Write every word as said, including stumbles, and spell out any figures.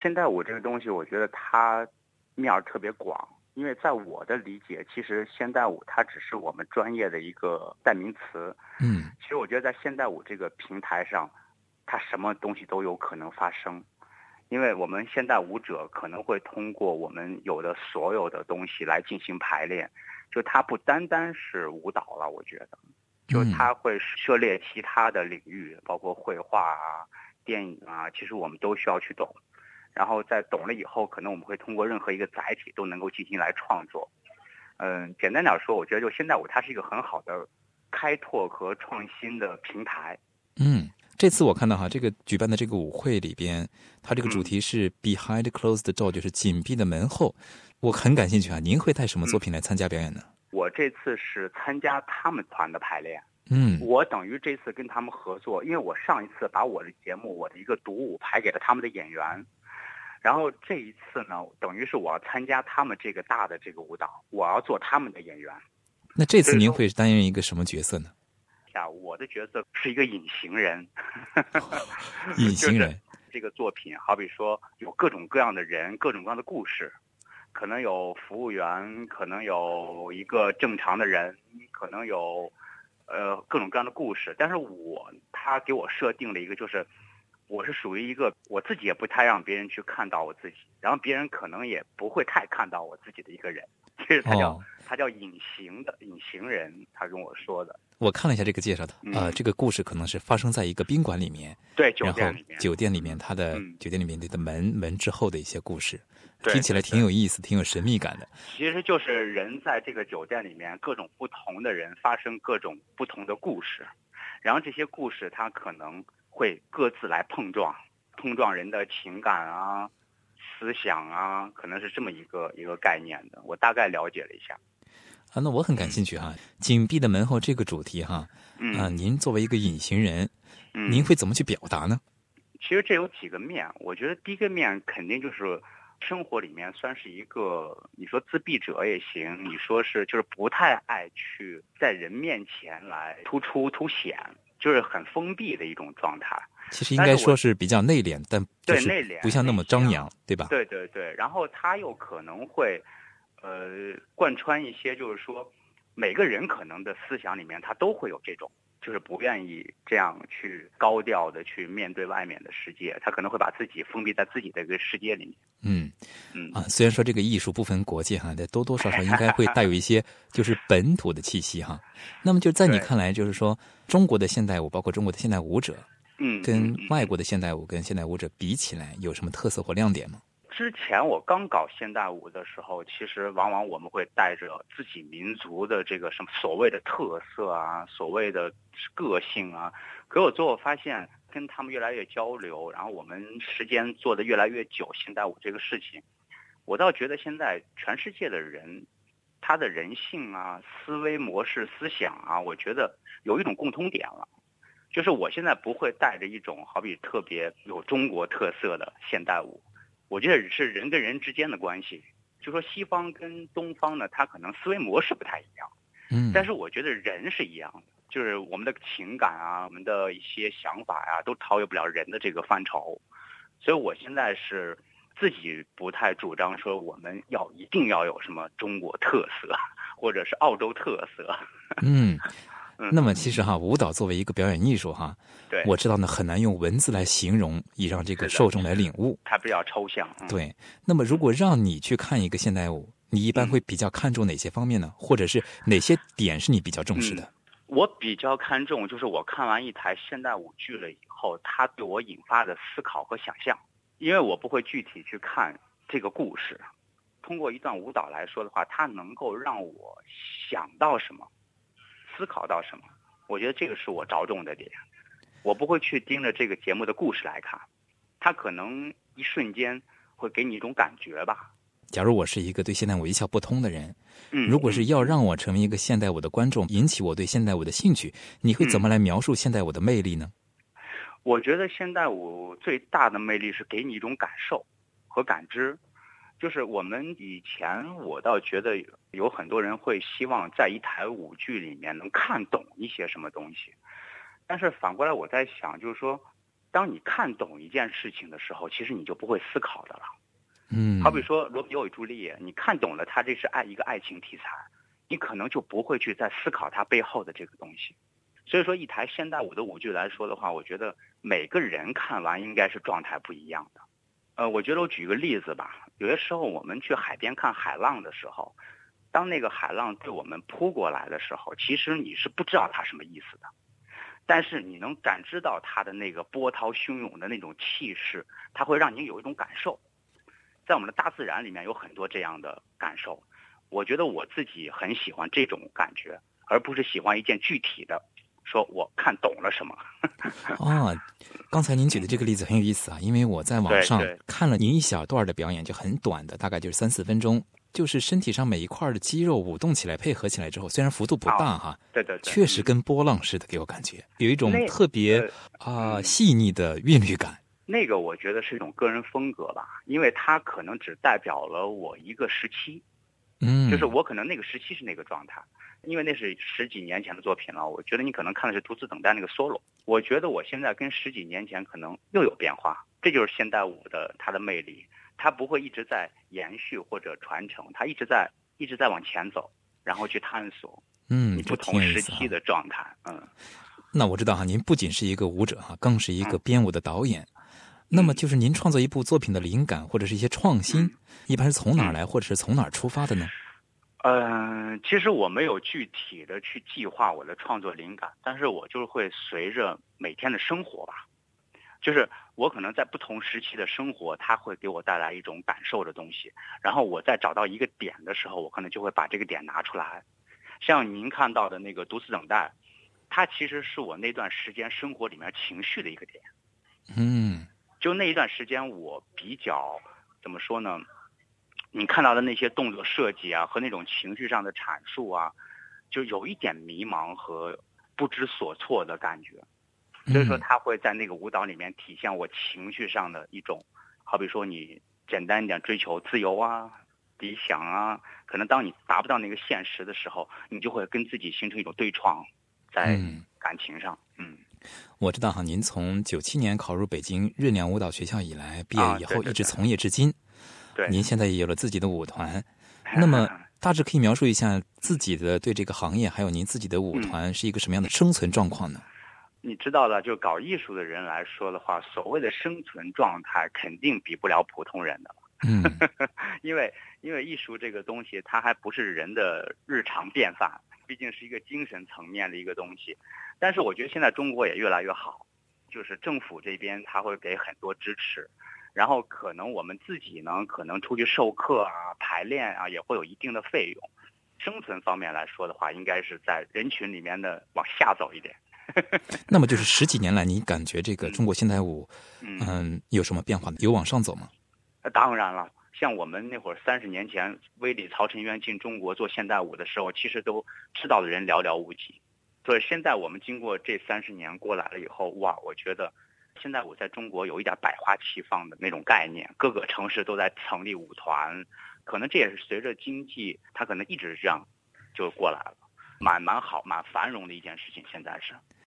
现代舞这个东西，我觉得它面儿特别广，因为在我的理解，其实现代舞它只是我们专业的一个代名词。 嗯， 其实我觉得在现代舞这个平台上，它什么东西都有可能发生，因为我们现代舞者可能会通过我们有的所有的东西来进行排练，就它不单单是舞蹈了，我觉得，就它会涉猎其他的领域，包括绘画啊、电影啊，其实我们都需要去懂。然后在懂了以后，可能我们会通过任何一个载体都能够进行来创作。嗯，简单点说，我觉得就现代舞它是一个很好的开拓和创新的平台。 嗯，这次我看到哈，这个举办的这个舞会里边，它这个主题是 Behind Closed Door，就是紧闭的门后。我很感兴趣啊，您会带什么作品来参加表演呢？ 嗯、我这次是参加他们团的排练。 嗯， 我等于这次跟他们合作，因为我上一次把我的节目，我的一个独舞排给了他们的演员。然后这一次呢，等于是我要参加他们这个大的这个舞蹈，我要做他们的演员。 那这次您会担任一个什么角色呢？ 呀，我的角色是一个隐形人。 隐形人、 就是、这个作品，好比说有各种各样的人，各种各样的故事，可能有服务员，可能有一个正常的人，可能有呃各种各样的故事。但是我他给我设定了一个就是。我是属于一个我自己也不太让别人去看到我自己，然后别人可能也不会太看到我自己的一个人，其实他叫、哦、他叫隐形的隐形人，他跟我说的。 我看了一下这个介绍的，嗯、呃，这个故事可能是发生在一个宾馆里面， 对，酒店里面， 酒店里面他的、嗯、酒店里面的门门之后的一些故事，听起来挺有意思，挺有神秘感的。 其实就是人在这个酒店里面，各种不同的人发生各种不同的故事，然后这些故事它可能会各自来碰撞，碰撞人的情感啊、思想啊，可能是这么一个一个概念的。我大概了解了一下。 啊，那我很感兴趣哈，紧闭的门后这个主题哈， 嗯， 啊，您作为一个隐形人， 嗯， 您会怎么去表达呢？ 其实这有几个面，我觉得第一个面肯定就是生活里面算是一个，你说自闭者也行，你说是就是不太爱去在人面前来突出凸显。就是很封闭的一种状态， 其实应该说是比较内敛，但对内敛， 不像那么张扬，对吧？ 对对对，然后他又可能会，呃，贯穿一些，就是说，每个人可能的思想里面，他都会有这种，就是不愿意这样去高调的去面对外面的世界，他可能会把自己封闭在自己的一个世界里面。 嗯嗯啊，虽然说这个艺术不分国界哈，但多多少少应该会带有一些就是本土的气息哈。那么就在你看来，就是说中国的现代舞，包括中国的现代舞者， 嗯， 跟外国的现代舞跟现代舞者比起来，有什么特色或亮点吗？ 之前我刚搞现代舞的时候，其实往往我们会带着自己民族的这个什么所谓的特色啊，所谓的个性啊。可我最后发现，跟他们越来越交流，然后我们时间做的越来越久，现代舞这个事情，我倒觉得现在全世界的人，他的人性啊、思维模式、思想啊，我觉得有一种共通点了。就是我现在不会带着一种好比特别有中国特色的现代舞。我觉得是人跟人之间的关系，就说西方跟东方呢，它可能思维模式不太一样， 嗯， 但是我觉得人是一样的，就是我们的情感啊，我们的一些想法啊，都超越不了人的这个范畴。所以我现在是自己不太主张说我们要一定要有什么中国特色，或者是澳洲特色。 嗯。那么其实哈，舞蹈作为一个表演艺术哈， 对， 我知道呢很难用文字来形容，以让这个受众来领悟， 它比较抽象。 嗯、对，那么如果让你去看一个现代舞，你一般会比较看重哪些方面呢？或者是哪些点是你比较重视的？ 嗯、我比较看重就是我看完一台现代舞剧了以后，它对我引发的思考和想象，因为我不会具体去看这个故事，通过一段舞蹈来说的话，它能够让我想到什么。思考到什么，我觉得这个是我着重的点。我不会去盯着这个节目的故事来看，它可能一瞬间会给你一种感觉吧。 假如我是一个对现代舞一窍不通的人， 嗯， 如果是要让我成为一个现代舞的观众，引起我对现代舞的兴趣，你会怎么来描述现代舞的魅力呢？ 我觉得现代舞最大的魅力是给你一种感受和感知。就是我们以前，我倒觉得有很多人会希望在一台舞剧里面能看懂一些什么东西，但是反过来我在想，就是说， 当你看懂一件事情的时候，其实你就不会思考的了。 嗯， 好比说罗密欧与朱丽叶，你看懂了他这是爱一个爱情题材，你可能就不会去再思考它背后的这个东西。所以说一台现代舞的舞剧来说的话，我觉得每个人看完应该是状态不一样的。呃，我觉得我举个例子吧，有些时候我们去海边看海浪的时候，当那个海浪对我们扑过来的时候，其实你是不知道它什么意思的，但是你能感知到它的那个波涛汹涌的那种气势，它会让你有一种感受。在我们的大自然里面有很多这样的感受，我觉得我自己很喜欢这种感觉，而不是喜欢一件具体的说我看懂了什么。 哦，刚才您举的这个例子很有意思啊，因为我在网上对对看了您一小段的表演，就很短的，大概就是三四分钟，就是身体上每一块的肌肉舞动起来，配合起来之后，虽然幅度不大哈， 对对对， 确实跟波浪似的，给我感觉有一种那特别呃啊、 嗯细腻的韵律感。 那个我觉得是一种个人风格吧，因为它可能只代表了我一个时期， 嗯， 就是我可能那个时期是那个状态，因为那是十几年前的作品了。我觉得你可能看的是独自等待那个 solo， 我觉得我现在跟十几年前可能又有变化，这就是现代舞的它的魅力，它不会一直在延续或者传承，它一直在一直在往前走，然后去探索嗯， 你不同时期的状态。嗯， 那我知道哈，您不仅是一个舞者哈，更是一个嗯编舞的导演。那么就是您创作一部作品的灵感或者是一些创新， 嗯一般是从哪儿来，或者是从哪儿出发的呢？ 嗯、呃，其实我没有具体的去计划我的创作灵感，但是我就会随着每天的生活吧，就是我可能在不同时期的生活，它会给我带来一种感受的东西，然后我在找到一个点的时候，我可能就会把这个点拿出来。像您看到的那个独自等待，它其实是我那段时间生活里面情绪的一个点。 嗯， 就那一段时间我比较怎么说呢，你看到的那些动作设计啊和那种情绪上的阐述啊，就有一点迷茫和不知所措的感觉，所以说它会在那个舞蹈里面体现我情绪上的一种，好比说你简单一点追求自由啊理想啊，可能当你达不到那个现实的时候，你就会跟自己形成一种对创，在感情上。嗯， 我知道哈，您从九七年考入北京日亮舞蹈学校以来，毕业以后一直从业至今。 对， 您现在也有了自己的舞团，那么大致可以描述一下自己的对这个行业，还有您自己的舞团是一个什么样的生存状况呢？ 你知道了，就搞艺术的人来说的话，所谓的生存状态肯定比不了普通人的。 嗯， 因为因为艺术这个东西，它还不是人的日常便饭，毕竟是一个精神层面的一个东西。但是我觉得现在中国也越来越好，就是政府这边他会给很多支持，然后可能我们自己呢，可能出去授课啊、排练啊，也会有一定的费用。生存方面来说的话，应该是在人群里面的往下走一点。 那么就是十几年来，你感觉这个中国现代舞， 嗯， 嗯，有什么变化呢？有往上走吗？ 当然了，像我们那会儿三十年前，威里、曹承渊进中国做现代舞的时候，其实都知道的人寥寥无几。所以现在我们经过这三十年过来了以后，哇，我觉得现代舞在中国有一点百花齐放的那种概念，各个城市都在成立舞团，可能这也是随着经济，它可能一直这样就过来了，蛮蛮好、蛮繁荣的一件事情。现在是。